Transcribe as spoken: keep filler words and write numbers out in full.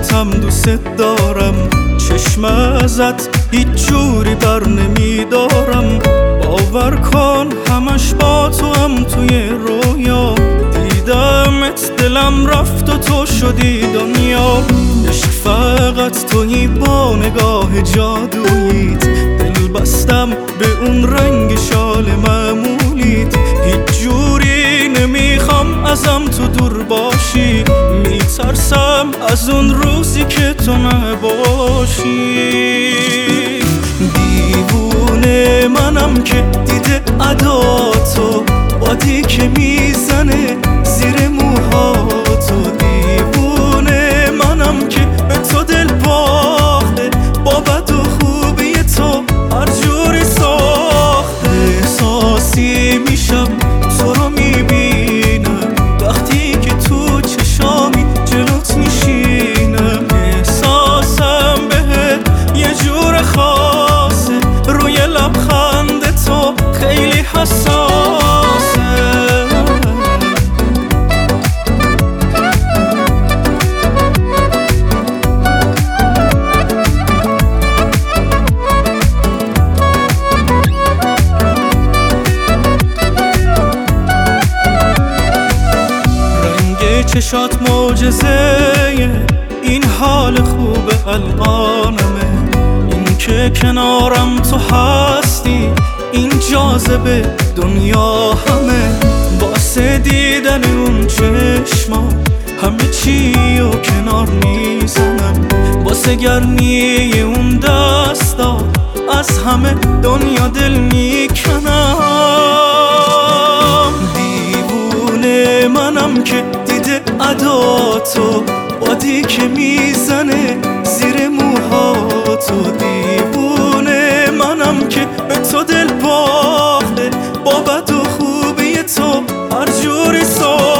خودتم دوست دارم. چشم ازت هیچ جوری بر نمیدارم. باور کن همش با تو هم توی رویا. دیدمت دلم رفت و تو شدی دنیا. عشق فقط تویی با نگاه جادوییت. دل بستم به اون رنگ شال معمولیت. هیچ جوری نمیخوام ازم تو دور باشی. میترسم از اون روزی که تو نباشی. دیوونه منم که دیده عداتو، بادی که میزنه زیر موهاتو. دیوونه منم که به تو دل باخته، با بد و خوبی تو هر جوری ساخته. احساسی میشم تو رو میبینم وقتی که تو چشامی جلوت میشینم. احساسم بهت یه جور خاصه، روی لبخند تو خیلی حساسه. چشات معجزه، این حال خوب الانمه. این که کنارم تو هستی، این جاذبه دنیا همه. واسه دیدن اون چشما همه چی و کنار میزنم. واسه گرمی اون دستا از همه دنیا دل میکنم. دیوونه منم که دیده عداتو، بادی که میزنه زیر موهاتو. دیوونه منم که به تو دل باخته، با بد و خوبی تو هر جوری ساخته.